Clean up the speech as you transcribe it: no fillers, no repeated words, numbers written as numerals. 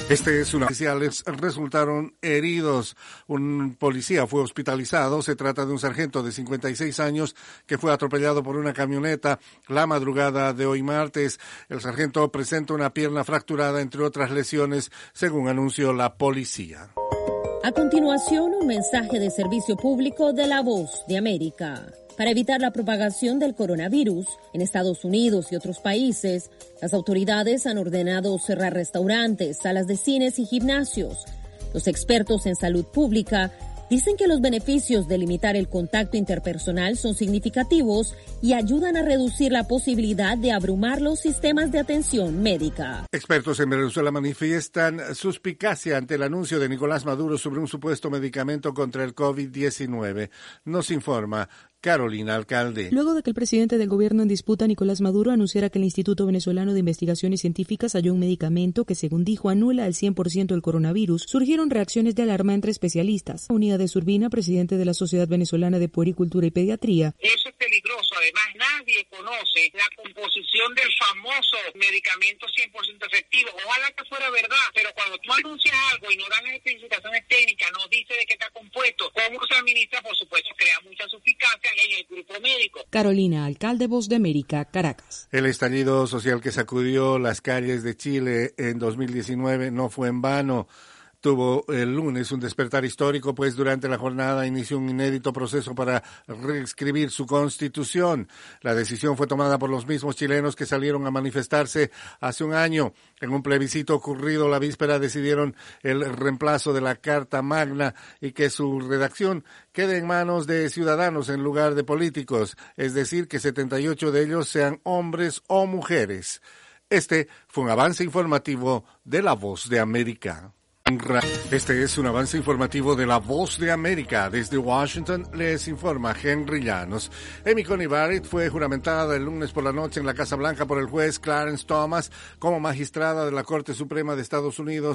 Oficiales resultaron heridos. Un policía fue hospitalizado. Se trata de un sargento de 56 años que fue atropellado por una camioneta la madrugada de hoy martes. El sargento presenta una pierna fracturada, entre otras lesiones, según anunció la policía. A continuación, un mensaje de servicio público de La Voz de América. Para evitar la propagación del coronavirus en Estados Unidos y otros países, las autoridades han ordenado cerrar restaurantes, salas de cines y gimnasios. Los expertos en salud pública dicen que los beneficios de limitar el contacto interpersonal son significativos y ayudan a reducir la posibilidad de abrumar los sistemas de atención médica. Expertos en Venezuela manifiestan suspicacia ante el anuncio de Nicolás Maduro sobre un supuesto medicamento contra el COVID-19. Nos informa Carolina Alcalde. Luego de que el presidente del gobierno en disputa, Nicolás Maduro, anunciara que el Instituto Venezolano de Investigaciones Científicas halló un medicamento que, según dijo, anula al 100% el coronavirus, surgieron reacciones de alarma entre especialistas. Unida de Urbina, presidente de la Sociedad Venezolana de Puericultura y Pediatría. Eso es peligroso. Además, nadie conoce la composición del famoso medicamento 100% efectivo. Ojalá que fuera verdad, pero cuando tú anuncias algo y no dan las especificaciones técnicas, no dice de qué está compuesto, cómo se administra, por supuesto, crea mucha suspicacia en el grupo médico. Carolina Alcalde, Voz de América, Caracas. El estallido social que sacudió las calles de Chile en 2019 no fue en vano. Tuvo el lunes un despertar histórico, pues durante la jornada inició un inédito proceso para reescribir su constitución. La decisión fue tomada por los mismos chilenos que salieron a manifestarse hace un año. En un plebiscito ocurrido la víspera decidieron el reemplazo de la Carta Magna y que su redacción quede en manos de ciudadanos en lugar de políticos, es decir, que 78 de ellos sean hombres o mujeres. Este fue un avance informativo de La Voz de América. Este es un avance informativo de La Voz de América. Desde Washington les informa Henry Llanos. Amy Coney Barrett fue juramentada el lunes por la noche en la Casa Blanca por el juez Clarence Thomas como magistrada de la Corte Suprema de Estados Unidos